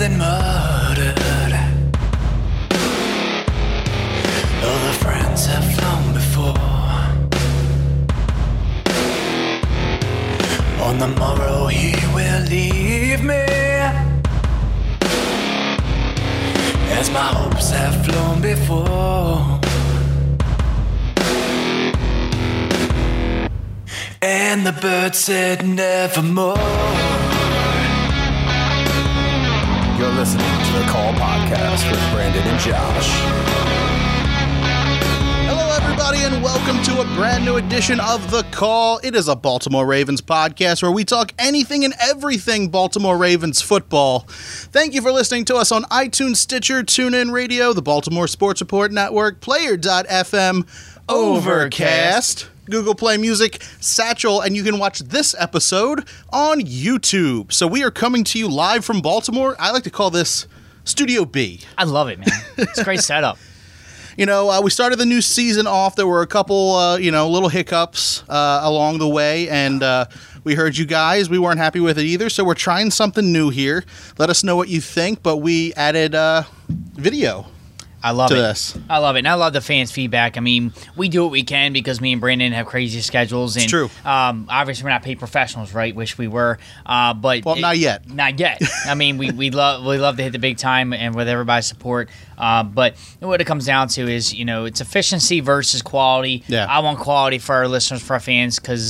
been murdered. All the friends have flown before. On the morrow he will leave me, as my hopes have flown before. And the bird said nevermore. You're listening to the Call Podcast with Brandon and Josh. Hello, everybody, and welcome to a brand new edition of The Call. It is a Baltimore Ravens podcast where we talk anything and everything Baltimore Ravens football. Thank you for listening to us on iTunes, Stitcher, TuneIn Radio, the Baltimore Sports Report Network, Player.fm, Overcast, Google Play Music, Satchel, and you can watch this episode on YouTube. So we are coming to you live from Baltimore. I like to call this Studio B. I love it, man. It's a great setup. You know, we started the new season off. There were a couple, little hiccups along the way, and we heard you guys. We weren't happy with it either, so we're trying something new here. Let us know what you think, but we added video. I love to it. This. I love it. And I love the fans' feedback. I mean, we do what we can because me and Brandon have crazy schedules. And, it's true. Obviously, we're not paid professionals, right? Wish we were. Not yet. Not yet. I mean, we love to hit the big time and with everybody's support. But what it comes down to is, it's efficiency versus quality. Yeah. I want quality for our listeners, for our fans, because,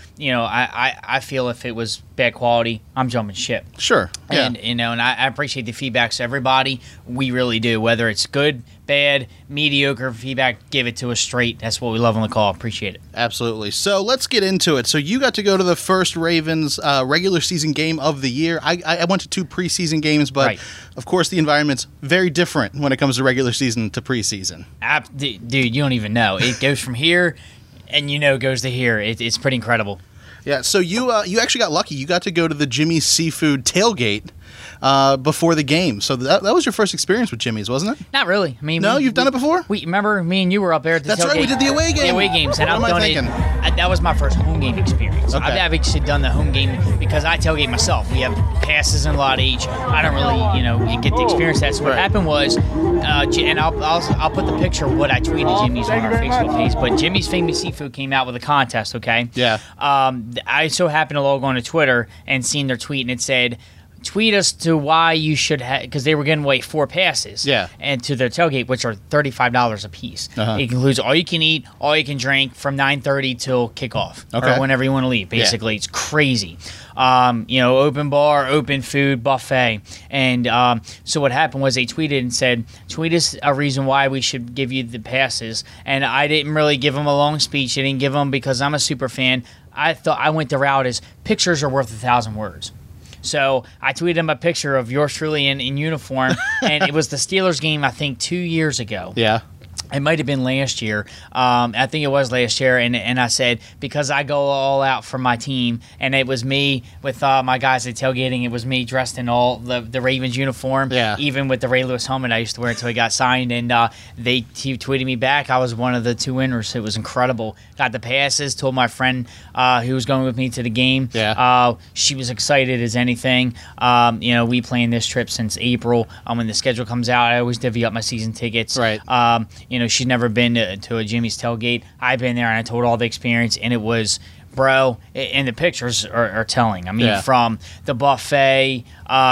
I feel if it was bad quality, I'm jumping ship. Sure. Yeah. And I appreciate the feedback. So everybody, we really do. Whether it's good, bad, mediocre feedback, give it to us straight. That's what we love on The Call. Appreciate it. Absolutely. So let's get into it. So you got to go to the first Ravens regular season game of the year. I went to 2 preseason games, but right. Of course the environment's very different when it comes to regular season to preseason. Dude, you don't even know. It goes from here and goes to here. It's pretty incredible. Yeah, so you actually got lucky. You got to go to the Jimmy's Seafood tailgate before the game. So that was your first experience with Jimmy's, wasn't it? Not really. I mean, no, you've done it before? We remember me and you were up there at the That's tailgate. right, we did the away game. The away games, and What I've am I done thinking? That was my first home game experience. Okay. I've actually done the home game because I tailgate myself. We have passes in a lot each. I don't really, get to experience that. So what happened was, and I'll put the picture of what I tweeted Jimmy's on our Facebook page. But Jimmy's Famous Seafood came out with a contest. Okay. Yeah. I so happened to log on to Twitter and seen their tweet, and it said, tweet us to why you should have, because they were giving away 4 passes. Yeah. And to their tailgate, which are $35 a piece. Uh-huh. It includes all you can eat, all you can drink from 9:30 till kickoff, Okay. or whenever you want to leave. Basically, It's crazy. Open bar, open food, buffet. And so what happened was they tweeted and said, tweet us a reason why we should give you the passes. And I didn't really give them a long speech. I didn't give them because I'm a super fan. I went the route as pictures are worth 1,000 words. So I tweeted him a picture of yours truly in uniform, and it was the Steelers game, I think, 2 years ago. Yeah. It might have been last year. I think it was last year. And I said, because I go all out for my team, and it was me with my guys at tailgating. It was me dressed in all the Ravens uniform, even with the Ray Lewis helmet I used to wear until he got signed. And he tweeted me back. I was one of the 2 winners. It was incredible. Got the passes, told my friend who was going with me to the game. Yeah. She was excited as anything. We planned this trip since April. When the schedule comes out, I always divvy up my season tickets. Right. She'd never been to a Jimmy's tailgate. I've been there, and I told all the experience, and it was, bro, and the pictures are telling. I mean, from the buffet,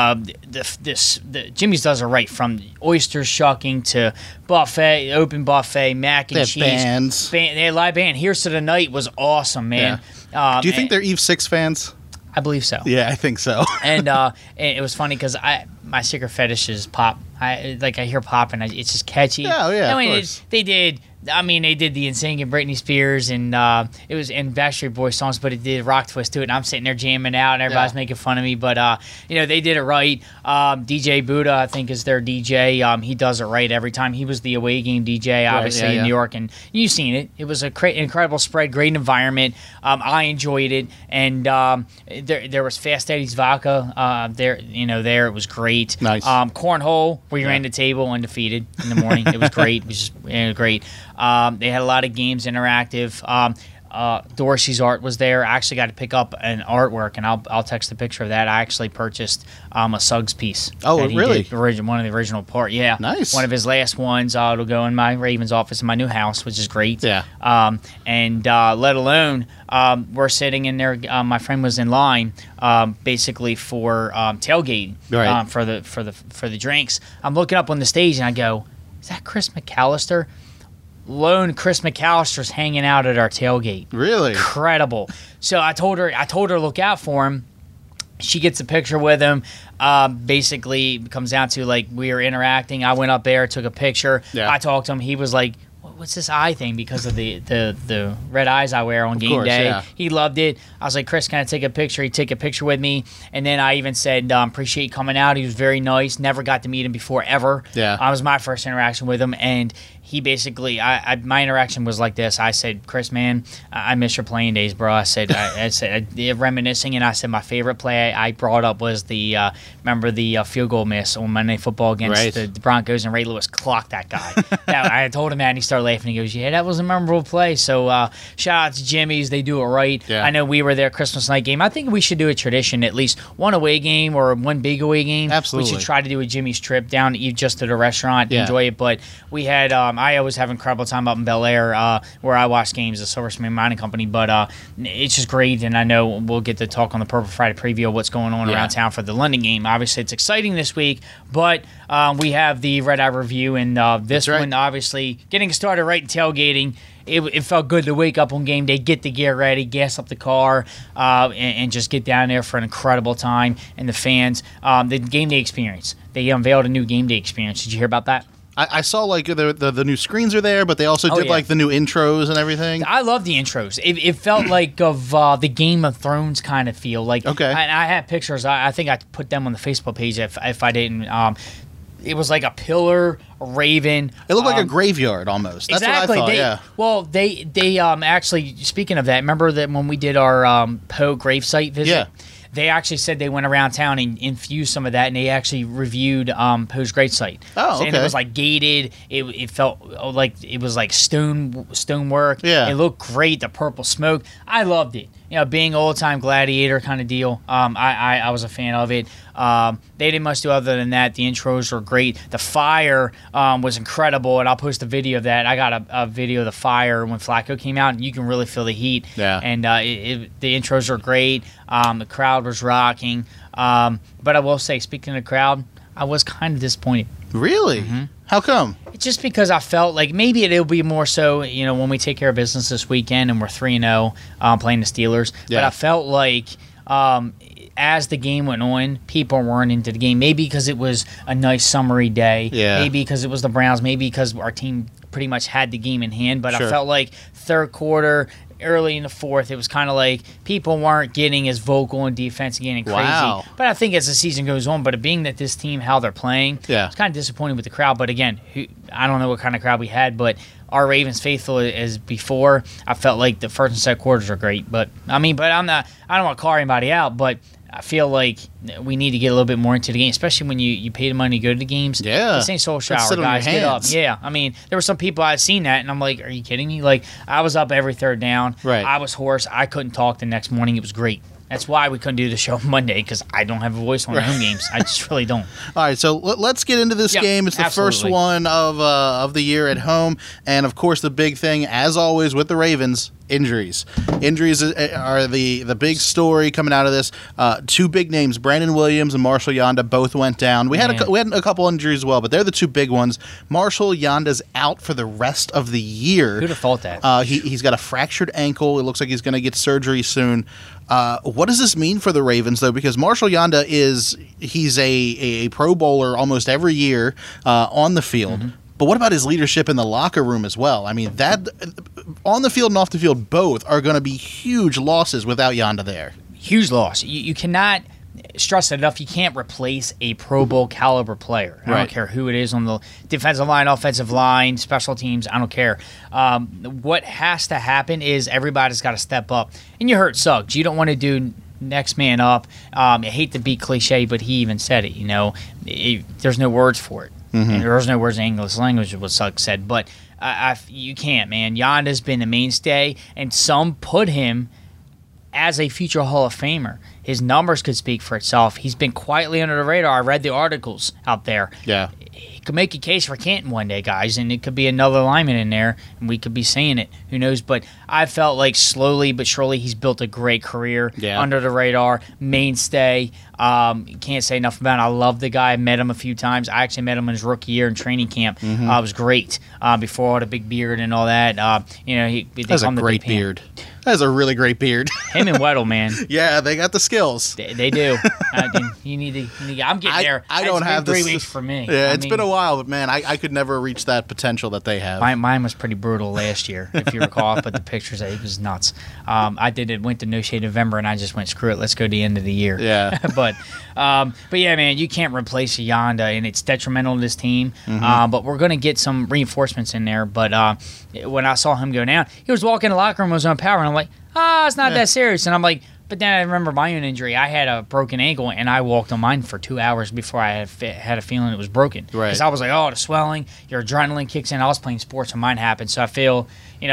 the Jimmy's does it right, from oysters shucking to buffet, open buffet, mac and cheese. Bands. They had live band. Here's to the Night was awesome, man. Yeah. Do you think they're Eve 6 fans? I believe so. Yeah, I think so. And it was funny because my secret fetish is pop. I hear pop and it's just catchy. Oh, yeah, I mean, of course. they did the NSYNC and Britney Spears and it was in Backstreet Boys songs, but it did Rock Twist to it. And I'm sitting there jamming out, and everybody's making fun of me. But they did it right. DJ Buddha, I think, is their DJ. He does it right every time. He was the away game DJ, obviously in New York, and you've seen it. It was a incredible spread, great environment. I enjoyed it, and there was Fast Eddie's vodka. There it was great. Nice. Cornhole, we ran the table undefeated in the morning. It was great. It was just great. They had a lot of games interactive. Dorsey's art was there. I actually got to pick up an artwork, and I'll text a picture of that. I actually purchased a Suggs piece. Oh, that he really? did, one of the original part. Yeah, nice. One of his last ones. It'll go in my Ravens office in my new house, which is great. Yeah. And let alone we're sitting in there. My friend was in line, basically for tailgating, right. for the drinks. I'm looking up on the stage, and I go, "Is that Chris McAllister?" Lone Chris McAllister's hanging out at our tailgate. Really? Incredible. So I told her to look out for him. She gets a picture with him. Basically, it comes down to like we were interacting. I went up there, took a picture. Yeah. I talked to him. He was like, "What's this eye thing?" Because of the red eyes I wear on game day. Yeah. He loved it. I was like, "Chris, can I take a picture?" He took a picture with me, and then I even said, "Appreciate you coming out." He was very nice. Never got to meet him before ever. Yeah. It was my first interaction with him, and he basically, my interaction was like this. I said, "Chris, man, I miss your playing days, bro." I said, reminiscing, and I said my favorite play I brought up was remember the field goal miss on Monday Night Football against the Broncos, and Ray Lewis clocked that guy. I told him that, and he started laughing. He goes, "Yeah, that was a memorable play." So shout out to Jimmy's. They do it right. Yeah. I know we were there Christmas night game. I think we should do a tradition, at least one away game or one big away game. Absolutely. We should try to do a Jimmy's trip down to eat just at a restaurant, enjoy it. But we had, I always have an incredible time up in Bel Air where I watch games, the Silver Spring Mining Company. But it's just great, and I know we'll get to talk on the Purple Friday preview of what's going on around town for the London game. Obviously, it's exciting this week, but we have the Red Eye Review, and this one, obviously, getting started right in tailgating. It felt good to wake up on game day, get the gear ready, gas up the car, and just get down there for an incredible time. And the fans, the game day experience. They unveiled a new game day experience. Did you hear about that? I saw like the new screens are there, but they also did like the new intros and everything. I love the intros. It felt like of the Game of Thrones kind of feel. Like, okay. And I had pictures. I think I put them on the Facebook page if I didn't. It was like a pillar, a raven. It looked like a graveyard almost. That's exactly. what I thought, Well, they actually, speaking of that, remember that when we did our Poe gravesite visit? Yeah. They actually said they went around town and infused some of that, and they actually reviewed Poe's gravesite. Oh, okay. And it was like gated. It felt like it was like stonework. Yeah. It looked great. The purple smoke. I loved it. You know, being old time gladiator kind of deal. I was a fan of it. They didn't much do other than that. The intros were great. The fire was incredible, and I'll post a video of that. I got a video of the fire when Flacco came out, and you can really feel the heat. Yeah. And the intros were great. The crowd was rocking. But I will say, speaking of the crowd, I was kind of disappointed. Really? Mm-hmm. How come? Just because I felt like maybe it'll be more so, you know, when we take care of business this weekend and we're 3-0 playing the Steelers. Yeah. But I felt like as the game went on, people weren't into the game. Maybe because it was a nice summery day. Yeah. Maybe because it was the Browns. Maybe because our team pretty much had the game in hand. But Sure. I felt like third quarter, early in the fourth, it was kind of like people weren't getting as vocal in defense and getting crazy. Wow. But I think as the season goes on, but being that this team, how they're playing, Yeah. it's kind of disappointing with the crowd. But again, I don't know what kind of crowd we had, but our Ravens faithful as before, I felt like the first and second quarters were great. But I don't want to call anybody out, but I feel like we need to get a little bit more into the game, especially when you pay the money to go to the games. Yeah. This ain't social Let's hour, sit on your guys. Get up. hands. Yeah. I mean, there were some people I'd seen that, and I'm like, are you kidding me? Like, I was up every third down. Right. I was hoarse. I couldn't talk the next morning. It was great. That's why we couldn't do the show Monday, because I don't have a voice on the home games. I just really don't. All right, so let's get into this game. It's the first one of the year at home, and of course the big thing, as always with the Ravens, injuries. Injuries are the big story coming out of this. Two big names, Brandon Williams and Marshall Yanda, both went down. We had a couple injuries as well, but they're the two big ones. Marshall Yanda's out for the rest of the year. Who'd have thought that? He's got a fractured ankle. It looks like he's going to get surgery soon. What does this mean for the Ravens, though? Because Marshall Yanda he's a Pro Bowler almost every year on the field. Mm-hmm. But what about his leadership in the locker room as well? I mean, that on the field and off the field, both are going to be huge losses without Yanda there. Huge loss. You cannot stress it enough. You can't replace a Pro Bowl caliber player. I don't care who it is on the defensive line, offensive line, special teams. I don't care. What has to happen is everybody's got to step up. And you heard Suggs. You don't want to do next man up. I hate to be cliche, but he even said it. You know, there's no words for it. And there was no words in English language, what Suggs said. But you can't, man. Yonda's been a mainstay, and some put him as a future Hall of Famer. His numbers could speak for itself. He's been quietly under the radar. I read the articles out there. Yeah. He could make a case for Canton one day, guys, and it could be another lineman in there, and we could be saying it. Who knows? But I felt like slowly but surely he's built a great career under the radar, mainstay. Can't say enough about him. I love the guy. I met him a few times. I actually met him in his rookie year in training camp. It was great before all the big beard and all that. He has a great beard. That is a really great beard. Him and Weddle, man. Yeah, they got the skills. They do. You need to. I'm getting there. I don't have 3 weeks for me. Yeah, it's been a while, but man, I could never reach that potential that they have. Mine was pretty brutal last year, if you recall. I put the pictures. It was nuts. I went to No Shade November, and I just went, screw it, let's go to the end of the year. Yeah. But yeah, man, you can't replace Yonda, and it's detrimental to this team. But we're going to get some reinforcements in there. But when I saw him go down, he was walking in the locker room, was on power, and I'm like, it's not that serious. And I'm like, but then I remember my own injury. I had a broken ankle, and I walked on mine for 2 hours before I had a feeling it was broken. Right. Because I was like, the swelling, your adrenaline kicks in. I was playing sports when mine happened, so I feel,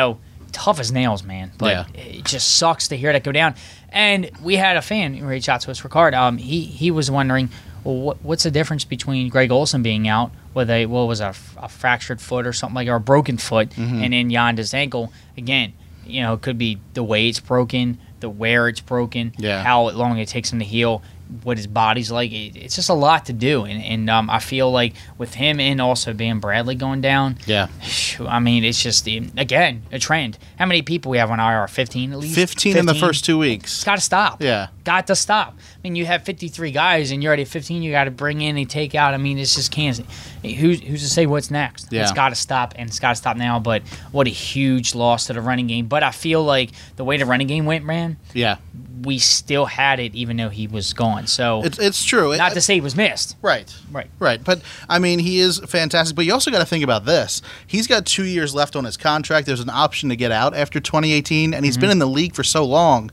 tough as nails, man. But it just sucks to hear that go down. And we had a fan reach out to us, Ricard. He was wondering, well, what's the difference between Greg Olsen being out with a fractured foot or something like, or a broken foot, and then Yonda's ankle? Again, it could be the way it's broken, the where it's broken, how long it takes him to heal, what his body's like. It's just a lot to do, and I feel like with him and also Van Bradley going down, I mean, it's just again a trend. How many people we have on IR? 15 at least. 15 in the first 2 weeks. It's got to stop. Yeah, got to stop. I mean, you have 53 guys, and you're already at 15. You got to bring in and take out. I mean, it's just can't. Who's to say what's next? Yeah. It's got to stop, and it's got to stop now. But what a huge loss to the running game. But I feel like the way the running game went, man. Yeah. We still had it even though he was gone. So it's true. Not to say he was missed. Right. But I mean, he is fantastic. But you also got to think about this. He's got 2 years left on his contract. There's an option to get out after 2018, and he's been in the league for so long.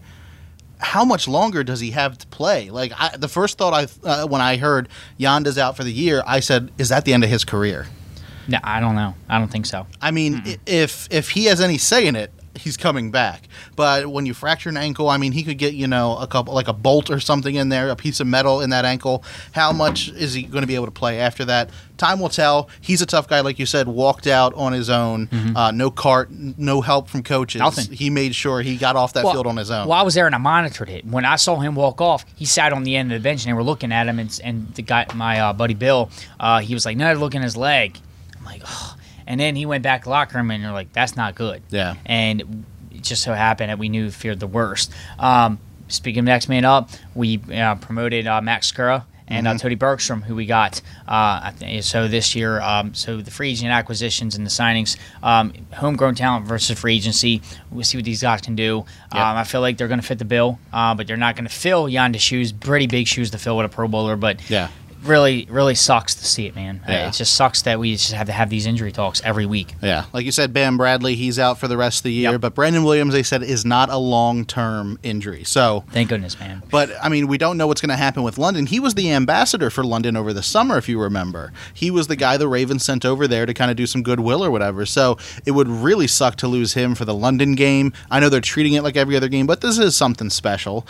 How much longer does he have to play? Like the first thought when I heard Yonda's out for the year, I said, "Is that the end of his career?" No, I don't know. I don't think so. I mean, if he has any say in it, he's coming back. But when you fracture an ankle, I mean, he could get, a couple, like a bolt or something in there, a piece of metal in that ankle. How much is he going to be able to play after that? Time will tell. He's a tough guy, like you said, walked out on his own, no cart, no help from coaches. Nothing. He made sure he got off that field on his own. Well, I was there and I monitored it. When I saw him walk off, he sat on the end of the bench and they were looking at him, and the guy, my buddy Bill, he was like, no, they're looking at his leg. I'm like, oh. And then he went back to the locker room and you're like, that's not good. Yeah. And just so happened that we knew feared the worst. Speaking of next man up, we promoted Max Skura and Tony Bergstrom, who we got. So this year, so the free agent acquisitions and the signings, homegrown talent versus free agency. We'll see what these guys can do. Yep. I feel like they're going to fit the bill, but they're not going to fill Yonda's shoes. Pretty big shoes to fill with a Pro Bowler, but yeah. Really, really sucks to see it, man. Yeah. It just sucks that we just have to have these injury talks every week. Yeah, like you said, Van Bradley, he's out for the rest of the year. Yep. But Brandon Williams, they said, is not a long-term injury. So thank goodness, man. But, I mean, we don't know what's going to happen with London. He was the ambassador for London over the summer, if you remember. He was the guy the Ravens sent over there to kind of do some goodwill or whatever. So it would really suck to lose him for the London game. I know they're treating it like every other game, but this is something special.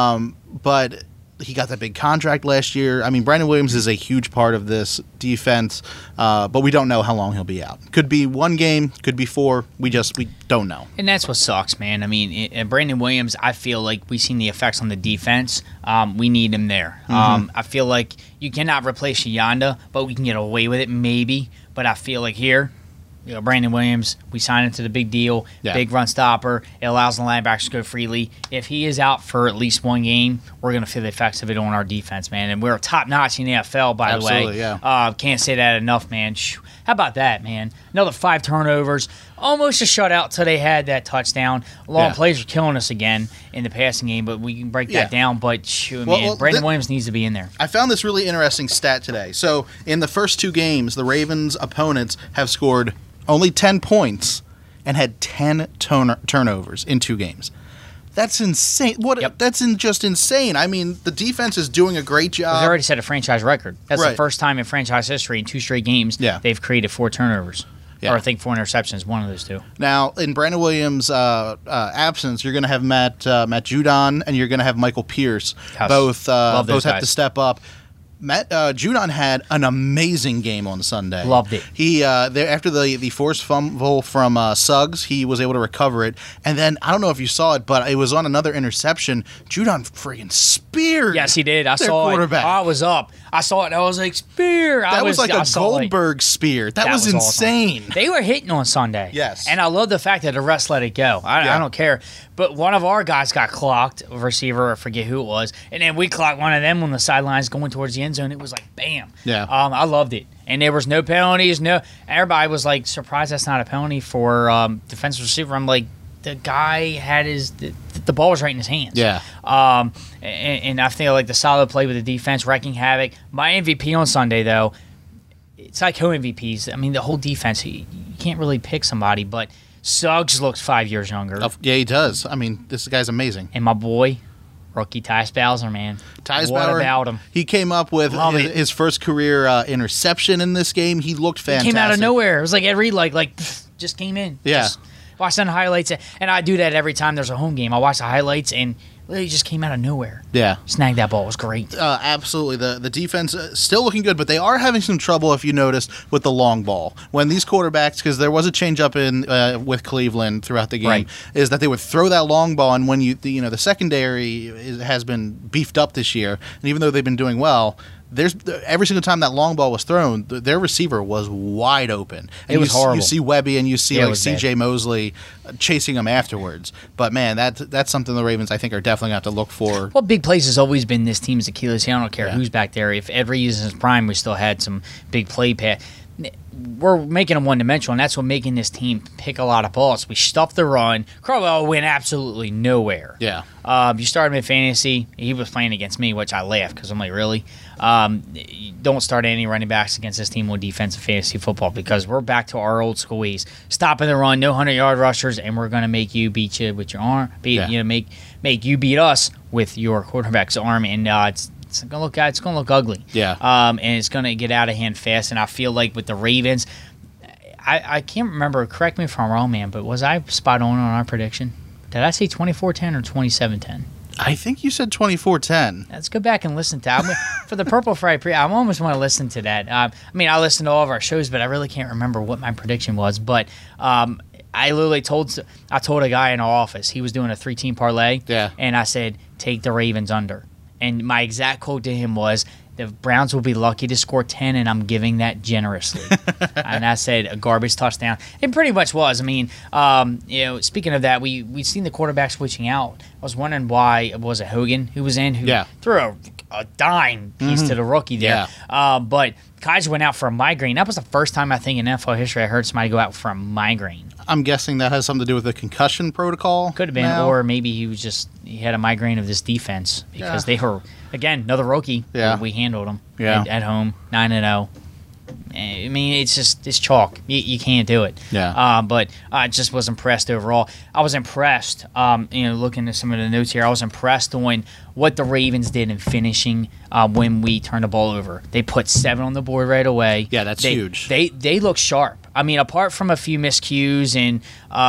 But he got that big contract last year. I mean, Brandon Williams is a huge part of this defense, but we don't know how long he'll be out. Could be one game, could be four. We don't know. And that's what sucks, man. I mean, Brandon Williams, I feel like we've seen the effects on the defense. We need him there. I feel like you cannot replace Yonda, but we can get away with it maybe. But I feel like here, Brandon Williams, we signed him to the big deal, big run stopper. It allows the linebackers to go freely. If he is out for at least one game, we're going to feel the effects of it on our defense, man. And we're top-notch in the NFL, by the way. Absolutely, yeah. Can't say that enough, man. How about that, man? Another 5 turnovers. Almost a shutout till they had that touchdown. Long plays are killing us again in the passing game, but we can break that down. But, Brandon Williams needs to be in there. I found this really interesting stat today. So, in the first 2 games, the Ravens' opponents have scored only 10 points and had 10 turnovers in 2 games. That's insane. That's just insane. I mean, the defense is doing a great job. They already set a franchise record. That's Right. the first time in franchise history in 2 straight games they've created 4 turnovers. Yeah. Or I think 4 interceptions, one of those 2. Now, in Brandon Williams' absence, you're going to have Matt Judon and you're going to have Michael Pierce. Yes. Both Love those have to guys. step up. Matt Judon had an amazing game on Sunday. Loved it. He after the forced fumble from Suggs, he was able to recover it, and then I don't know if you saw it, but it was on another interception. Judon friggin' speared. Yes, he did. I their saw quarterback. it. I was up. I saw it. And I was like, spear. That was like I a saw it. Goldberg spear. That was awesome. insane. They were hitting on Sunday. Yes. And I love the fact that the refs let it go. I don't care. But one of our guys got clocked, a receiver, I forget who it was, and then we clocked one of them on the sidelines going towards the end zone. It was like, bam. Yeah. I loved it. And there was no penalties. Everybody was like surprised that's not a penalty for defensive receiver. I'm like, the guy had the ball was right in his hands. Yeah. And I feel like the solid play with the defense, wrecking havoc. My MVP on Sunday, though, it's like co-MVPs. I mean, the whole defense, you can't really pick somebody, but Suggs looks 5 years younger. Yeah, he does. I mean, this guy's amazing. And my boy, rookie Tyus Bowser, man. Tyus What Bauer, about him? He came up with Love it. his first career interception in this game. He looked He fantastic. came out of nowhere. It was like Ed Reed, just came in. Yeah. Just watch the highlights. And I do that every time there's a home game. I watch the highlights, and he just came out of nowhere. Yeah. Snagged that ball. It was great. Absolutely. The defense still looking good, but they are having some trouble, if you noticed, with the long ball. When these quarterbacks, because there was a change up with Cleveland throughout the game, Right. is that they would throw that long ball, and when the secondary has been beefed up this year, and even though they've been doing well, every single time that long ball was thrown, their receiver was wide open. And It was horrible. You see Webby and you see Yeah, it like was C.J. Mosley chasing him afterwards. But man, that's something the Ravens I think are definitely going to have to look for. Well, big plays has always been this team's Achilles heel. I don't care Yeah. who's back there. If Ed Reed is in his prime, we still had some big play pass. We're making them one-dimensional, and that's what making this team pick a lot of balls. We stuffed the run. Crowell went absolutely nowhere. Yeah. You started him in fantasy. He was playing against me, which I laughed because I'm like, really? Don't start any running backs against this team on defensive fantasy football because we're back to our old school ways. Stopping the run, no 100-yard rushers, and we're going to make you beat you with your arm. Make you beat us with your quarterback's arm, and it's gonna look ugly. Yeah. And it's gonna get out of hand fast. And I feel like with the Ravens, I can't remember. Correct me if I'm wrong, man. But was I spot on our prediction? Did I say 24-10 or 27-10? I think you said 24-10. Let's go back and listen to that. For the Purple Friday I almost want to listen to that. I listen to all of our shows, but I really can't remember what my prediction was. But I literally told a guy in our office, he was doing a 3-team parlay. Yeah. And I said, take the Ravens under. And my exact quote to him was, the Browns will be lucky to score 10, and I'm giving that generously. And I said a garbage touchdown. It pretty much was. I mean, speaking of that, we've seen the quarterback switching out. I was wondering why, was it Hogan who was in, who threw a dime piece to the rookie there. Yeah. But Kaiser went out for a migraine. That was the first time I think in NFL history I heard somebody go out for a migraine. I'm guessing that has something to do with the concussion protocol. Could have been, now. or maybe he had a migraine of this defense because they were, again, another rookie. Yeah. We handled them Yeah. at home, 9-0. I mean, it's chalk. You can't do it. Yeah. But I just was impressed overall. I was impressed, looking at some of the notes here, I was impressed on what the Ravens did in finishing when we turned the ball over. They put 7 on the board right away. Yeah, that's huge. They look sharp. I mean, apart from a few miscues and,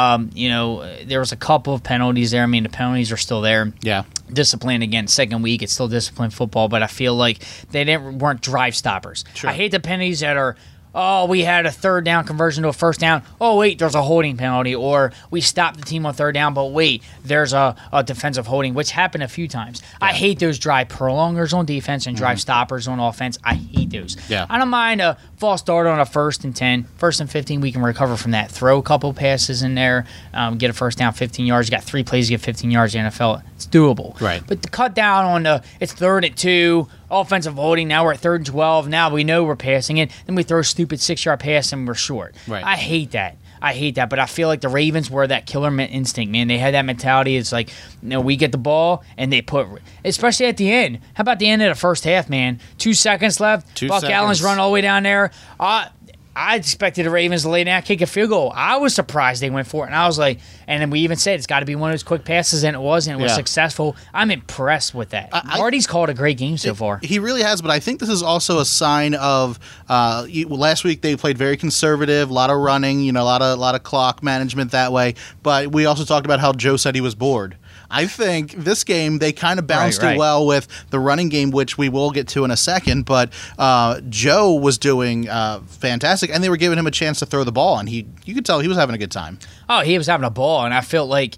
there was a couple of penalties there. I mean, the penalties are still there. Yeah. Discipline, again, second week, it's still disciplined football, but I feel like they weren't drive stoppers. Sure. I hate the penalties that are, we had a third down conversion to a first down. Oh, wait, there's a holding penalty. Or we stopped the team on third down, but wait, there's a defensive holding, which happened a few times. Yeah. I hate those drive prolongers on defense and drive stoppers on offense. I hate those. Yeah. I don't mind a false start on a 1st and 10. 1st and 15, we can recover from that. Throw a couple passes in there, get a first down, 15 yards. You got 3 plays to get 15 yards in the NFL. It's doable. Right. But to cut down on it's 3rd and 2, offensive holding, now we're at 3rd and 12, now we know we're passing it, then we throw a stupid 6-yard pass and we're short. Right. I hate that. But I feel like the Ravens were that killer instinct, man. They had that mentality. It's like, we get the ball, and they put, especially at the end. How about the end of the first half, man? 2 seconds left. 2 Buck seconds. Allen's run all the way down there. I expected the Ravens to lay down, kick a field goal. I was surprised they went for it, and I was like, and then we even said it's got to be one of those quick passes, and it was, and it was successful. I'm impressed with that. Marty's called a great game so far. He really has, but I think this is also a sign of last week they played very conservative, a lot of running, a lot of clock management that way. But we also talked about how Joe said he was bored. I think this game, they kind of balanced it well with the running game, which we will get to in a second. But Joe was doing fantastic, and they were giving him a chance to throw the ball, and you could tell he was having a good time. Oh, he was having a ball, and I felt like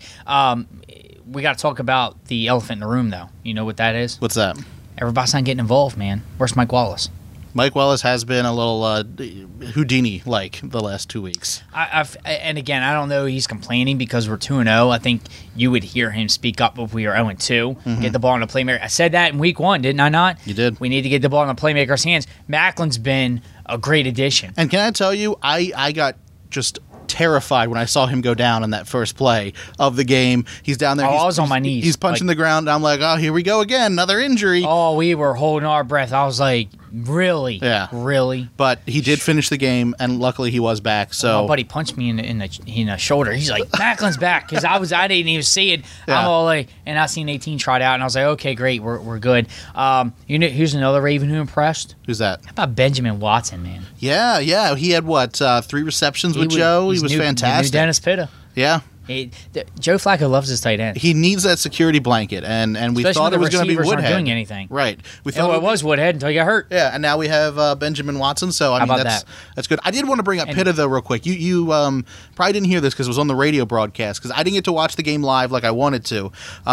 we got to talk about the elephant in the room, though. You know what that is? What's that? Everybody's not getting involved, man. Where's Mike Wallace? Mike Wallace has been a little Houdini-like the last 2 weeks. And again, I don't know he's complaining because we're 2-0. I think you would hear him speak up if we were 0-2. Get the ball in the playmaker. I said that in week 1, didn't I not? You did. We need to get the ball in the playmaker's hands. Macklin's been a great addition. And can I tell you, I got just terrified when I saw him go down on that first play of the game. He's down there. I was on my knees. He's punching the ground. I'm like, oh, here we go again. Another injury. Oh, we were holding our breath. I was like, really? Yeah. Really? But he did finish the game, and luckily he was back. So my buddy punched me in the shoulder. He's like, Macklin's back, because I didn't even see it. Yeah. I'm all like, and I seen 18 trot out, and I was like, okay, great, we're good. Here's another Raven who impressed. Who's that? How about Benjamin Watson, man? Yeah. He had 3 receptions with Joe. He was fantastic. New Dennis Pitta. Yeah. Joe Flacco loves his tight end. He needs that security blanket, and we Especially thought it was going to be receivers Woodhead. Aren't doing anything. Right. We thought it was Woodhead until he got hurt. Yeah, and now we have Benjamin Watson. So I mean, that's good. I did want to bring up Pitta though, real quick. You probably didn't hear this because it was on the radio broadcast. Because I didn't get to watch the game live like I wanted to.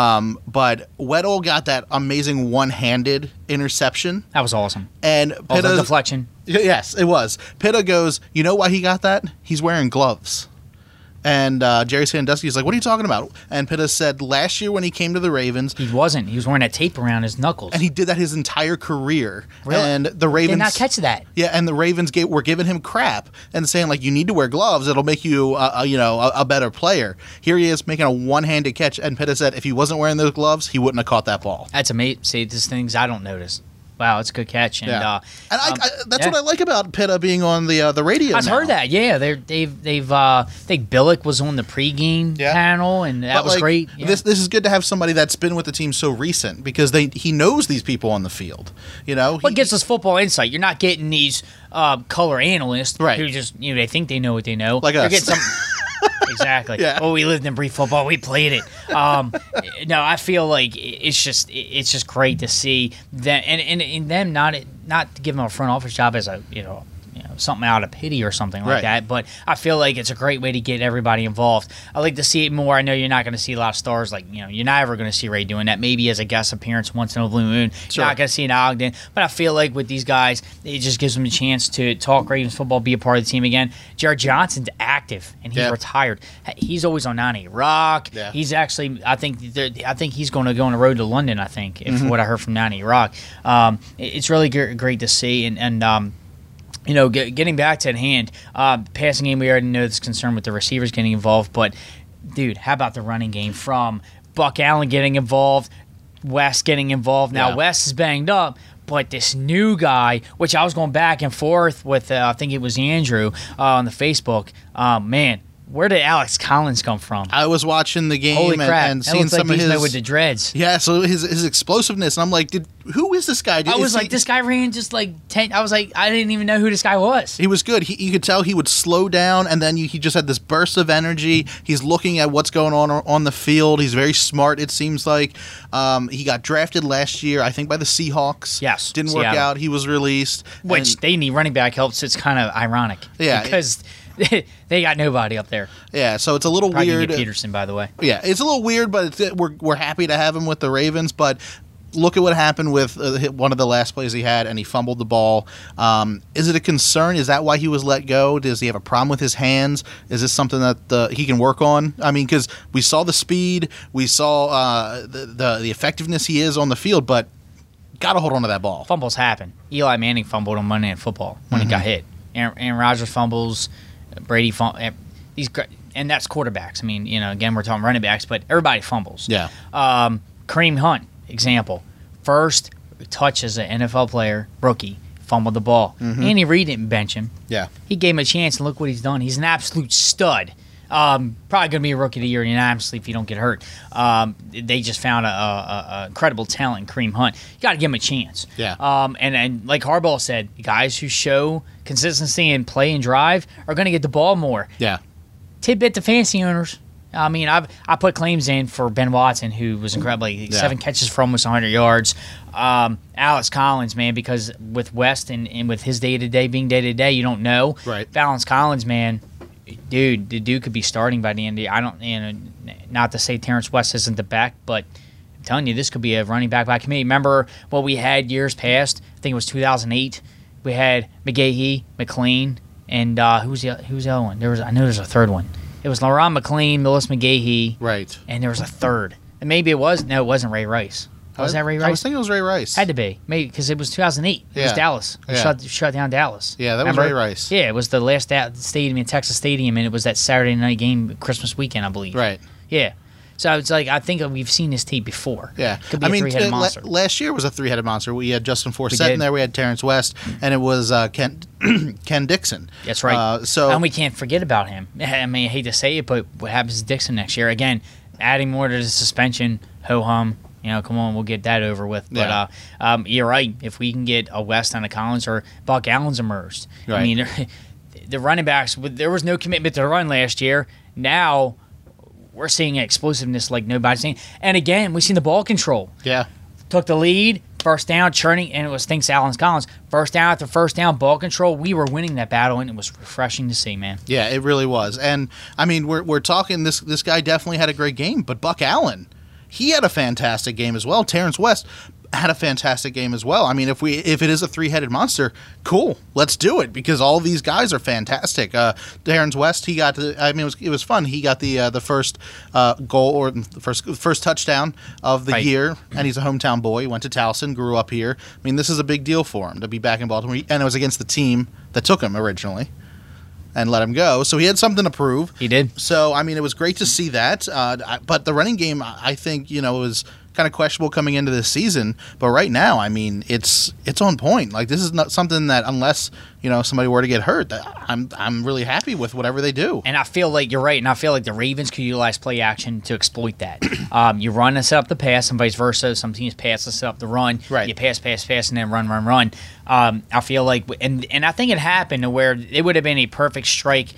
But Weddle got that amazing one-handed interception. That was awesome. And Pitta's deflection. Yes, it was. Pitta goes, you know why he got that? He's wearing gloves. And Jerry Sandusky's like, what are you talking about? And Pitta said last year when he came to the Ravens... He wasn't. He was wearing that tape around his knuckles. And he did that his entire career. Really? And the Ravens... Did not catch that. Yeah, and the Ravens were giving him crap and saying, like, you need to wear gloves. It'll make you, a better player. Here he is making a one-handed catch. And Pitta said if he wasn't wearing those gloves, he wouldn't have caught that ball. That's amazing. See, there's things I don't notice. Wow, it's a good catch. And, that's what I like about Pitta being on the radio. I've heard that. Yeah, I think Billick was on the pregame panel, and that was great. Yeah. This is good to have somebody that's been with the team so recent because he knows these people on the field. What gives us football insight? You're not getting these color analysts who just they think they know what they know. Like us. Exactly. Yeah. Well, we lived in brief football. We played it. No, I feel like it's just great to see them and them not to give them a front office job as a something out of pity or something like that. But I feel like it's a great way to get everybody involved. I like to see it more. I know you're not going to see a lot of stars you're not ever going to see Ray doing that. Maybe as a guest appearance once in a blue moon. Sure. You're not going to see an Ogden. But I feel like with these guys, it just gives them a chance to talk Ravens football, be a part of the team again. Jared Johnson's active and he's retired. He's always on 90 Rock. Yeah. He's actually, I think he's going to go on the road to London. I think if what I heard from 90 Rock, it's really great to see and. Getting back to hand, passing game, we already know this concern with the receivers getting involved. But, dude, how about the running game from Buck Allen getting involved, West getting involved? Now, West is banged up, but this new guy, which I was going back and forth with, I think it was Andrew on the Facebook, man. Where did Alex Collins come from? I was watching the game and seeing some of his with the dreads. Yeah, so his explosiveness, and I'm like, who is this guy? I was like, this guy ran just like 10. I was like, I didn't even know who this guy was. He was good. You could tell he would slow down, and then he just had this burst of energy. He's looking at what's going on the field. He's very smart. It seems like he got drafted last year, I think, by the Seahawks. Yes, didn't work out. He was released, which they need running back help. So it's kind of ironic. Yeah, because. They got nobody up there. Yeah, so it's a little weird. Peterson, by the way. Yeah, it's a little weird, but we're happy to have him with the Ravens. But look at what happened with one of the last plays he had, and he fumbled the ball. Is it a concern? Is that why he was let go? Does he have a problem with his hands? Is this something that he can work on? I mean, because we saw the speed, we saw the effectiveness he is on the field, but got to hold on to that ball. Fumbles happen. Eli Manning fumbled on Monday Night Football when he got hit. Aaron Rodgers fumbles. Brady and that's quarterbacks. I mean, again, we're talking running backs, but everybody fumbles. Yeah. Kareem Hunt, example. First touch as an NFL player, rookie. fumbled the ball. Andy Reid didn't bench him. Yeah. He gave him a chance, and look what he's done. He's an absolute stud. Probably going to be a rookie of the year unanimously if you don't get hurt. They just found a incredible talent in Kareem Hunt. You got to give him a chance. Yeah. And like Harbaugh said, guys who show consistency in play and drive are going to get the ball more. Yeah. Tidbit to fantasy owners. I mean, I put claims in for Ben Watson, who was incredible. 7 catches for almost 100 yards. Alex Collins, man, because with West and with his day-to-day being day-to-day, you don't know. Right. Alex Collins, man, dude, the dude could be starting by the end of the year. Not to say Terrence West isn't the back, but I'm telling you, this could be a running back by committee. Remember what we had years past? I think it was 2008. We had McGahee, McLean, and who's the other one? I know there's a third one. It was LaRon McLean, Millis McGahee. Right. And there was a third. And maybe it wasn't Ray Rice. Was that Ray Rice? I was thinking it was Ray Rice. Had to be. Maybe because it was 2008. It was Dallas. Shut down Dallas. Yeah, that was Ray Rice. Yeah, it was the last stadium in Texas Stadium, and it was that Saturday night game, Christmas weekend, I believe. Right. Yeah. So it's like, I think we've seen this tape before. Yeah. Could be a three-headed monster. Last year was a three-headed monster. We had Justin Forsett in there. We had Terrence West, and it was Ken Dixon. That's right. And we can't forget about him. I mean, I hate to say it, but what happens to Dixon next year? Again, adding more to the suspension, ho-hum. Come on, we'll get that over with. Yeah. But you're right. If we can get a West on a Collins or Buck Allen's emerged. Right. I mean, the running backs, there was no commitment to the run last year. Now we're seeing explosiveness like nobody's seen. And again, we've seen the ball control. Yeah. Took the lead, first down, churning, and it was thanks to Alex Collins. First down after first down, ball control. We were winning that battle, and it was refreshing to see, man. Yeah, it really was. And, I mean, we're talking, this guy definitely had a great game, but Buck Allen, he had a fantastic game as well. Terrence West had a fantastic game as well. I mean, if it is a three-headed monster, cool, let's do it, because all these guys are fantastic. Terrence West, he got it was fun. He got the first goal, or the first touchdown of the year, and he's a hometown boy. He went to Towson, grew up here. I mean, this is a big deal for him to be back in Baltimore, and it was against the team that took him originally and let him go. So he had something to prove. He did. So, I mean, it was great to see that. But the running game, I think, was kind of questionable coming into this season. But right now, I mean, it's on point. Like, this is not something that, unless, somebody were to get hurt, I'm really happy with whatever they do. And I feel like you're right. And I feel like the Ravens could utilize play action to exploit that. You run and set up the pass, and vice versa. Some teams pass and set up the run. Right. You pass, and then run. I feel like, and I think it happened to where it would have been a perfect strike.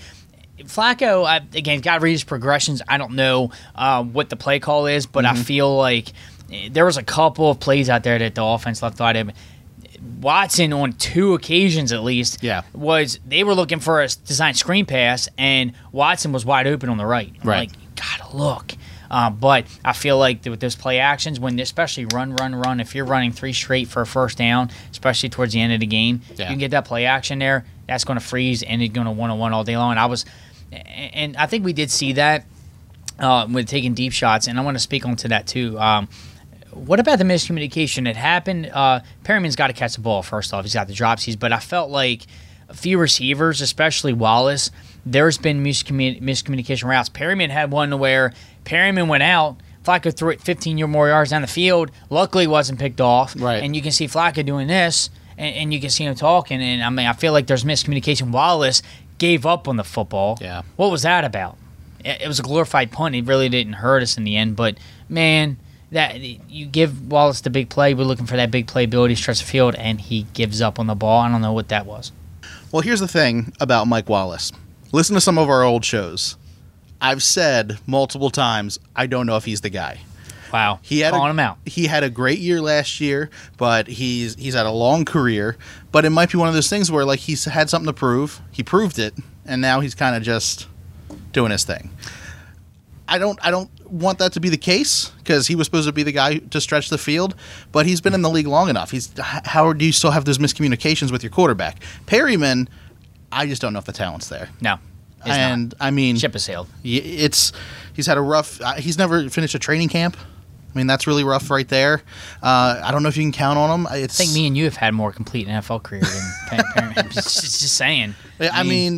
Flacco, again, got to read his progressions. I don't know what the play call is, but I feel like there was a couple of plays out there that the offense left out of him. Watson, on 2 occasions at least, they were looking for a design screen pass, and Watson was wide open on the right. Right. Like, you gotta look. But I feel like with those play actions, when especially run, if you're running 3 straight for a first down, especially towards the end of the game, you can get that play action there. That's going to freeze, and it's going to 1-on-1 all day long. And I think we did see that with taking deep shots, and I want to speak onto that too. What about the miscommunication that happened? Perryman's got to catch the ball first off. He's got the dropsies, but I felt like a few receivers, especially Wallace, there's been miscommunication routes. Perryman had one where Perryman went out. Flacco threw it 15 or more yards down the field. Luckily, it wasn't picked off. Right. And you can see Flacco doing this, and you can see him talking. And, I mean, I feel like there's miscommunication. Wallace gave up on the football. Yeah. What was that about? It was a glorified punt. It really didn't hurt us in the end. But, man, that you give Wallace the big play. We're looking for that big playability, stretch the field, and he gives up on the ball. I don't know what that was. Well, here's the thing about Mike Wallace. Listen to some of our old shows. I've said multiple times, I don't know if he's the guy. Wow. Calling him out. He had a great year last year, but he's had a long career. But it might be one of those things where, like, he's had something to prove. He proved it, and now he's kind of just doing his thing. I don't want that to be the case, because he was supposed to be the guy to stretch the field, but he's been in the league long enough. How do you still have those miscommunications with your quarterback? Perryman, I just don't know if the talent's there. No. And I mean, ship has sailed. He's had a rough. He's never finished a training camp. I mean, that's really rough right there. I don't know if you can count on him. I think me and you have had more complete NFL career than Perryman. Just saying. I mean,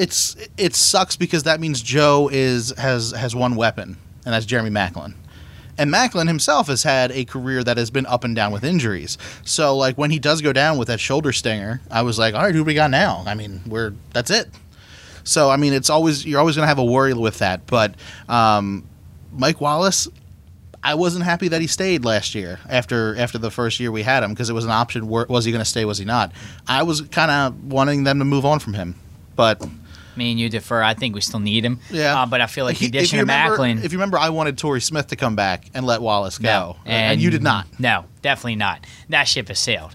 it sucks because that means Joe has one weapon, and that's Jeremy Maclin. And Macklin himself has had a career that has been up and down with injuries. So, like, when he does go down with that shoulder stinger, I was like, all right, who do we got now? I mean, that's it. So, I mean, you're always going to have a worry with that. But Mike Wallace, I wasn't happy that he stayed last year after the first year we had him, because it was an option. Was he going to stay? Was he not? I was kind of wanting them to move on from him. But me and you differ. I think we still need him. Yeah. But I feel like the addition of Macklin. If you remember, I wanted Torrey Smith to come back and let Wallace go. No, and you did not. No, definitely not. That ship has sailed.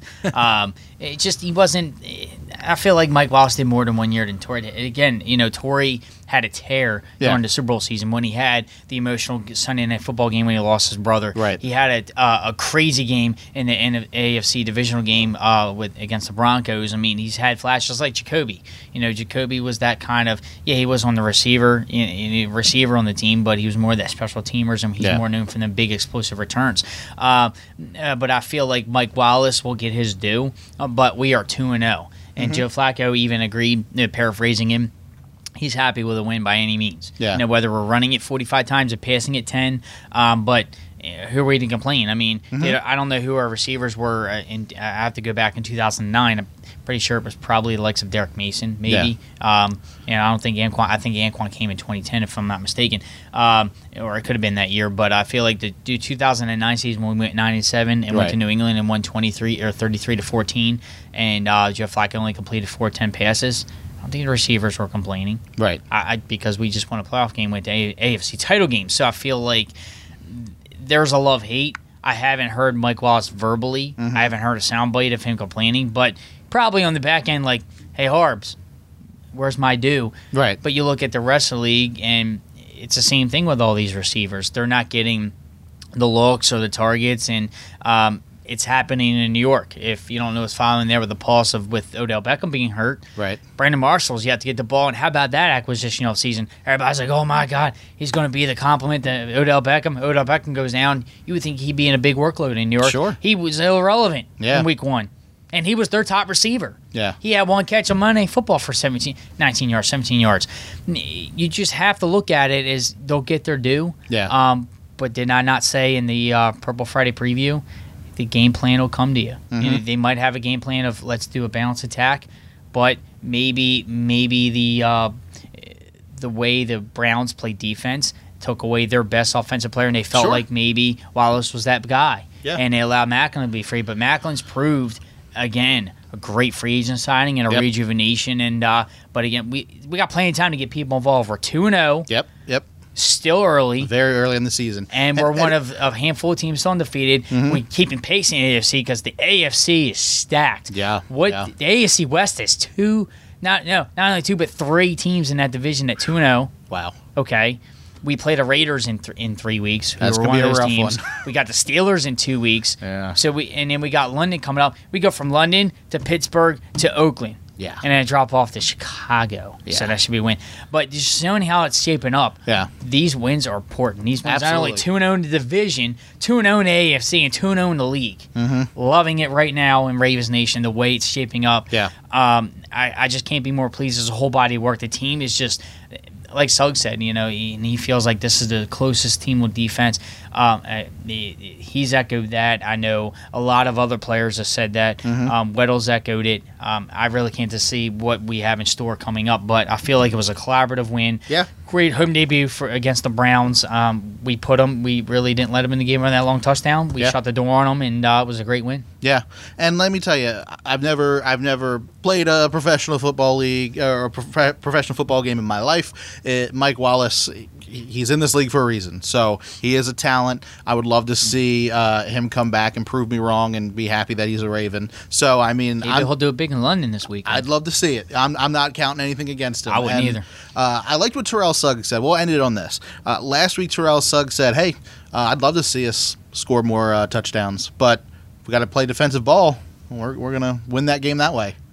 He wasn't. I feel like Mike Wallace did more than 1 year than Torrey. Again, Torrey had a tear during the Super Bowl season when he had the emotional Sunday Night Football game when he lost his brother. Right. He had a crazy game in the AFC divisional game against the Broncos. I mean, he's had flashes like Jacoby. Jacoby was that kind of he was on the receiver on the team, but he was more that special teamers, and he's more known for the big explosive returns. But I feel like Mike Wallace will get his due. But we are 2-0. And Joe Flacco even agreed, paraphrasing him, he's happy with a win by any means. Yeah. Whether we're running it 45 times or passing it 10, but who are we to complain? I mean, I don't know who our receivers were. I have to go back in 2009. I'm pretty sure it was probably the likes of Derek Mason, maybe. Yeah. I don't think Anquan. I think Anquan came in 2010, if I'm not mistaken, or it could have been that year. But I feel like the 2009 season when we went 9-7 and went to New England and won 33-14, and Joe Flacco only completed 410 passes. I don't think the receivers were complaining, right? Because we just won a playoff game with the AFC title game. So I feel like there's a love-hate. I haven't heard Mike Wallace verbally. I haven't heard a soundbite of him complaining, but probably on the back end, like, hey, Harbs, where's my due? Right. But you look at the rest of the league, and it's the same thing with all these receivers. They're not getting the looks or the targets, and it's happening in New York. If you don't know what's following there with the pulse with Odell Beckham being hurt. Right. Brandon Marshall's yet to get the ball. And how about that acquisition of season? Everybody's like, oh, my God, he's going to be the complement to Odell Beckham. Odell Beckham goes down. You would think he'd be in a big workload in New York. Sure. He was irrelevant in week 1. And he was their top receiver. Yeah. He had one catch on Monday Night Football for 19 yards, 17 yards. You just have to look at it as they'll get their due. Yeah. But did I not say in the Purple Friday preview, the game plan will come to you. They might have a game plan of let's do a balanced attack, but maybe the way the Browns play defense took away their best offensive player, and they felt like maybe Wallace was that guy. Yeah. And they allowed Macklin to be free, but Macklin's proved again a great free agent signing and a rejuvenation. And but again, we got plenty of time to get people involved. We're 2-0. Yep. Still early. Very early in the season. And we're one of a handful of teams still undefeated. We keeping pace in the AFC because the AFC is stacked. Yeah. The AFC West is not only 2, but 3 teams in that division at 2-0. Wow. Okay. We play the Raiders in 3 weeks. That's going to be a rough one. We got the Steelers in 2 weeks. Yeah. And then we got London coming up. We go from London to Pittsburgh to Oakland. Yeah. And then drop off to Chicago. Yeah. So that should be a win. But just showing how it's shaping up, these wins are important. These wins are not only 2-0 in the division, 2-0 in the AFC, and 2-0 in the league. Loving it right now in Ravens Nation, the way it's shaping up. Yeah. I just can't be more pleased as a whole body of work. The team is just, like Suggs said, he feels like this is the closest team with defense. He's echoed that. I know a lot of other players have said that. Weddle's echoed it. I really can't see what we have in store coming up, but I feel like it was a collaborative win. Yeah. Great home debut against the Browns. We really didn't let them in the game on that long touchdown. We shut the door on them, and it was a great win. Yeah, and let me tell you, I've never played a professional football league or a professional football game in my life. Mike Wallace, he's in this league for a reason. So he is a talent. I would love to see him come back and prove me wrong and be happy that he's a Raven. So, I mean, maybe he'll do it big in London this week. I'd love to see it. I'm not counting anything against him. I wouldn't either. I liked what Terrell Suggs said. We'll end it on this. Last week, Terrell Suggs said, hey, I'd love to see us score more touchdowns, but we got to play defensive ball. We're going to win that game that way.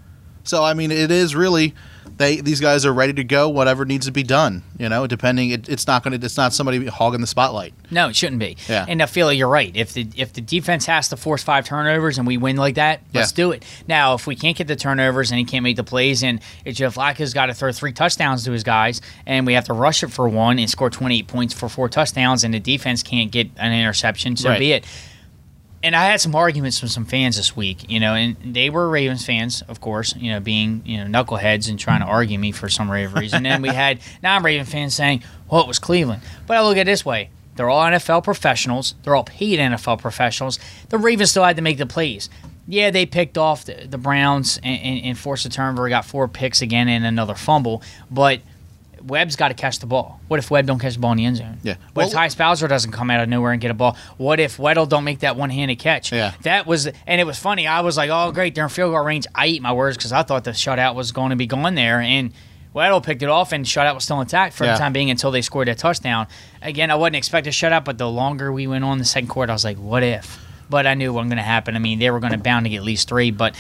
So I mean, it is really these guys are ready to go. Whatever needs to be done, depending. It's not somebody hogging the spotlight. No, it shouldn't be. Yeah. And I feel like you're right. If the defense has to force 5 turnovers and we win like that, let's do it. Now, if we can't get the turnovers and he can't make the plays, and if Joe Flacco's got to throw 3 touchdowns to his guys, and we have to rush it for 1 and score 28 points for 4 touchdowns, and the defense can't get an interception, so be it. And I had some arguments with some fans this week, and they were Ravens fans, of course, being, knuckleheads and trying to argue me for some reason. And we had non-Raven fans saying, well, it was Cleveland. But I look at it this way. They're all NFL professionals. They're all paid NFL professionals. The Ravens still had to make the plays. Yeah, they picked off the Browns and forced a turnover. Got 4 picks again and another fumble. But Webb's got to catch the ball. What if Webb don't catch the ball in the end zone? Yeah. What if Tyus Bowser doesn't come out of nowhere and get a ball? What if Weddle don't make that one-handed catch? Yeah. And it was funny. I was like, oh, great, they're in field goal range. I eat my words because I thought the shutout was going to be going there. And Weddle picked it off, and shutout was still intact for the time being until they scored that touchdown. Again, I wasn't expecting a shutout, but the longer we went on the second quarter, I was like, what if? But I knew it wasn't going to happen. I mean, they were going to bound to get at least 3. But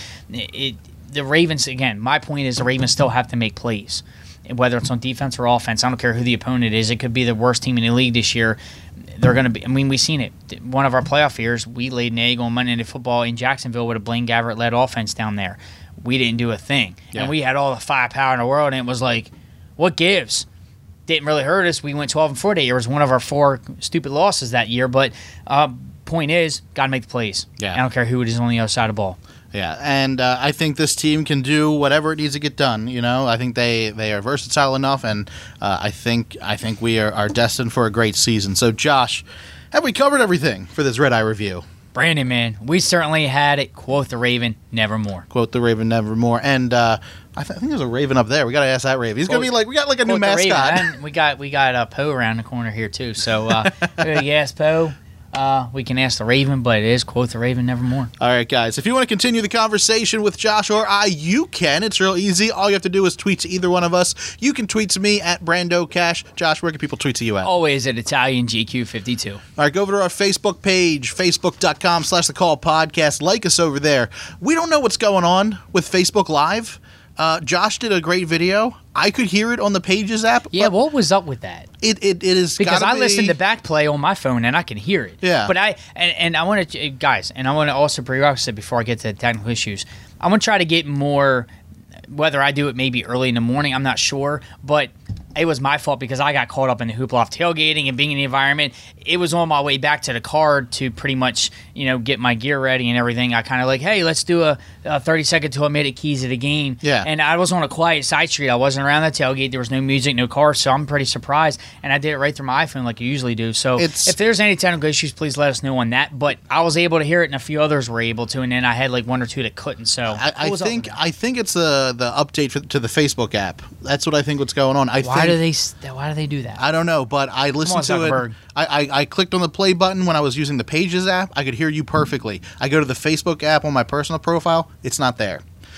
the Ravens, again, my point is the Ravens still have to make plays. Whether it's on defense or offense, I don't care who the opponent is. It could be the worst team in the league this year. They're going to be. I mean, we've seen it. One of our playoff years, we laid an egg on Monday Night Football in Jacksonville with a Blaine Gabbert-led offense down there. We didn't do a thing, and we had all the firepower in the world. And it was like, what gives? Didn't really hurt us. We went 12-4 that year. It was one of our 4 stupid losses that year. But point is, got to make the plays. Yeah. I don't care who it is on the other side of the ball. Yeah, and I think this team can do whatever it needs to get done. I think they are versatile enough, and I think we are destined for a great season. So, Josh, have we covered everything for this Red Eye review? Brandon, man, we certainly had it. Quote the Raven, nevermore. Quote the Raven, nevermore. And I think there's a Raven up there. We got to ask that Raven. He's going to be like, we got like a new mascot. We got Poe around the corner here too. So yes, Poe. We can ask the Raven, but it is quote the Raven, nevermore. All right, guys. If you want to continue the conversation with Josh or I, you can. It's real easy. All you have to do is tweet to either one of us. You can tweet to me at Brando Cash. Josh, where can people tweet to you at? Always at Italian GQ52. All right, go over to our Facebook page, facebook.com/The Call Podcast. Like us over there. We don't know what's going on with Facebook Live. Josh did a great video. I could hear it on the Pages app. Yeah, what was up with that? It is because I listened to Backplay on my phone and I can hear it. Yeah. But I want to, guys, and I want to also prerequisite it before I get to the technical issues. I want to try to get more. Whether I do it maybe early in the morning, I'm not sure, but it was my fault because I got caught up in the hoopla of tailgating and being in the environment. It was on my way back to the car to pretty much, get my gear ready and everything. I kind of like, hey, let's do a 30-second to a minute keys of the game. Yeah. And I was on a quiet side street. I wasn't around the tailgate. There was no music, no cars, so I'm pretty surprised. And I did it right through my iPhone like I usually do. So if there's any technical issues, please let us know on that. But I was able to hear it, and a few others were able to, and then I had like 1 or 2 that couldn't. So I think it's the update to the Facebook app. That's what I think what's going on. Why do they do that? I don't know, but I listened to it. I clicked on the play button when I was using the Pages app. I could hear you perfectly. I go to the Facebook app on my personal profile. It's not there.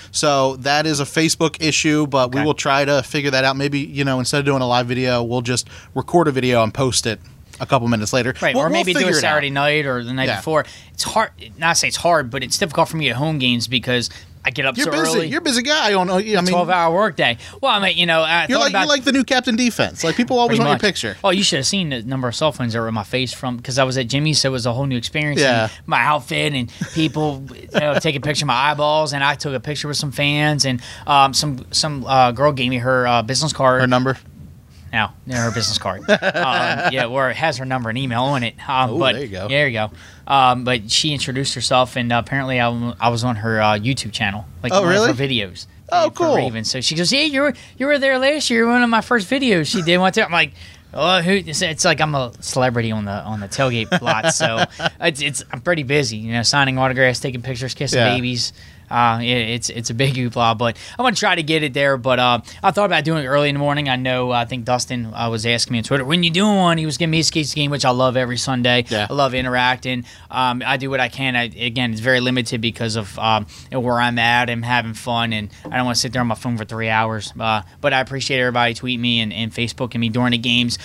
So that is a Facebook issue, but we will try to figure that out. Maybe, instead of doing a live video, we'll just record a video and post it a couple minutes later. Right, or maybe do it Saturday night or the night before. It's hard. Not to say it's hard, but it's difficult for me at home games because I get up so early. You're a busy guy. 12-hour workday. Well, I mean, you're like the new captain defense. Like people always want your picture. Oh, you should have seen the number of cell phones that were in my face from because I was at Jimmy's, so it was a whole new experience. Yeah. And my outfit and people taking a picture of my eyeballs, and I took a picture with some fans, and some girl gave me her business card. Her number. No, her business card. Where it has her number and email on it. There you go. There you go. But she introduced herself, and apparently I was on her YouTube channel. Like one really? of her videos. Oh, cool. Raven. So she goes, yeah, you were there last year. One of my first videos she did one time. I'm like, oh, it's like I'm a celebrity on the tailgate lot. So I'm pretty busy. Signing autographs, taking pictures, kissing babies. It's a big hoopla, but I'm going to try to get it there. But I thought about doing it early in the morning. I think Dustin was asking me on Twitter, when you doing one? He was giving me a skates game, which I love every Sunday. Yeah. I love interacting. I do what I can. Again, it's very limited because of where I'm at. I'm having fun, and I don't want to sit there on my phone for 3 hours. But I appreciate everybody tweeting me and Facebooking me during the games.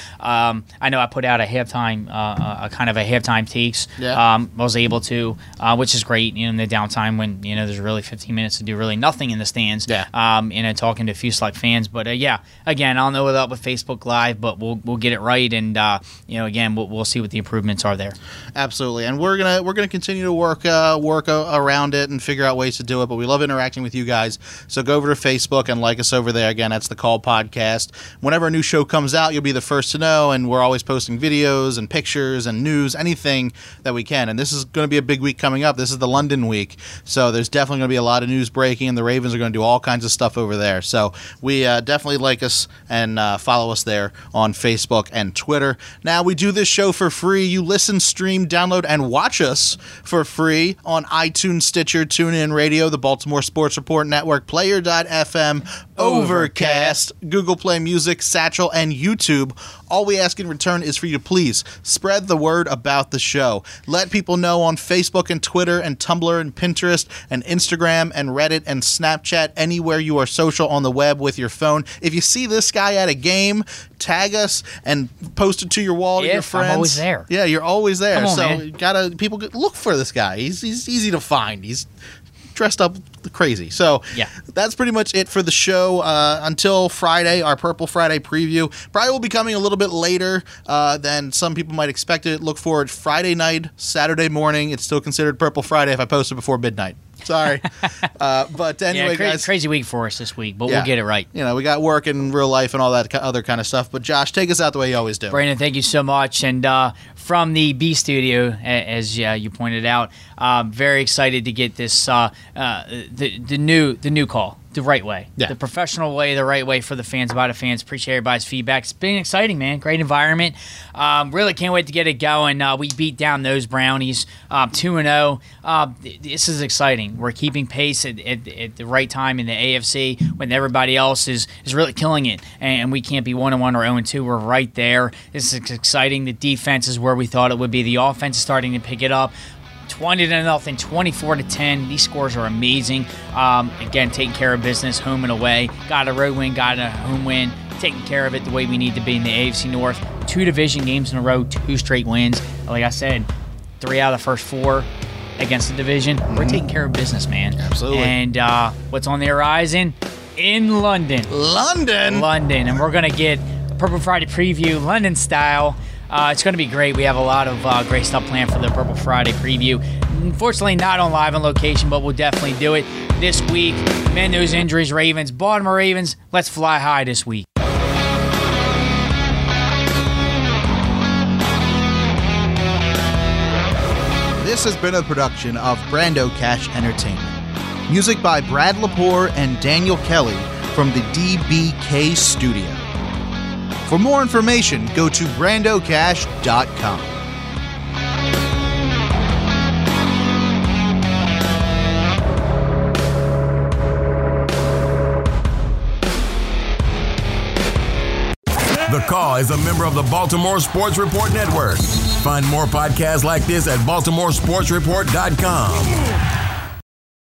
I know I put out a halftime, kind of a halftime takes. Yeah. I was able to, which is great, in the downtime when, there's really really 15 minutes to do really nothing in the stands. Yeah. Talking to a few select fans. But again, I don't know about with Facebook Live, but we'll get it right, and again, we'll see what the improvements are there. Absolutely, and we're gonna continue to work around it and figure out ways to do it. But we love interacting with you guys, so go over to Facebook and like us over there. Again, that's the Call Podcast. Whenever a new show comes out, you'll be the first to know, and we're always posting videos and pictures and news, anything that we can. And this is going to be a big week coming up. This is the London week, so there's definitely going to be a lot of news breaking, and the Ravens are going to do all kinds of stuff over there. So we definitely like us and follow us there on Facebook and Twitter. Now, we do this show for free. You listen, stream, download, and watch us for free on iTunes, Stitcher, TuneIn Radio, the Baltimore Sports Report Network, Player.fm, Overcast, Google Play Music, Satchel, and YouTube. All we ask in return is for you to please spread the word about the show. Let people know on Facebook and Twitter and Tumblr and Pinterest and Instagram and Reddit and Snapchat, anywhere you are social on the web with your phone. If you see this guy at a game, tag us and post it to your wall to your friends. I'm always there. Yeah, you're always there. Come on, so man. People look for this guy. He's easy to find. He's dressed up crazy. So yeah, that's pretty much it for the show until Friday, our Purple Friday preview. Probably will be coming a little bit later than some people might expect it. Look for it Friday night, Saturday morning. It's still considered Purple Friday if I post it before midnight. Sorry. But anyway, guys. Crazy week for us this week, but we'll get it right. We got work and real life and all that other kind of stuff. But Josh, take us out the way you always do. Brandon, thank you so much. And from the B Studio, as you pointed out, very excited to get this the new call. The right way, the professional way, the right way for the fans, by the fans. Appreciate everybody's feedback. It's been exciting, man. Great environment. Really can't wait to get it going. We beat down those Brownies 2-0. This is exciting. We're keeping pace at the right time in the AFC when everybody else is really killing it, and we can't be 1-1 or 0-2. We're right there. This is exciting. The defense is where we thought it would be. The offense is starting to pick it up. 20-0, 24-10. These scores are amazing. Again, taking care of business, home and away. Got a road win, got a home win. Taking care of it the way we need to be in the AFC North. 2 division games in a row, 2 straight wins. Like I said, 3 out of the first 4 against the division. We're taking care of business, man. Absolutely. And what's on the horizon? In London. London. And we're going to get a Purple Friday preview, London style. It's going to be great. We have a lot of great stuff planned for the Purple Friday preview. Unfortunately, not on live on location, but we'll definitely do it this week. Mend those injuries, Ravens. Baltimore Ravens, let's fly high this week. This has been a production of Brando Cash Entertainment. Music by Brad Lepore and Daniel Kelly from the DBK Studio. For more information, go to brandocash.com. The Call is a member of the Baltimore Sports Report Network. Find more podcasts like this at baltimoresportsreport.com.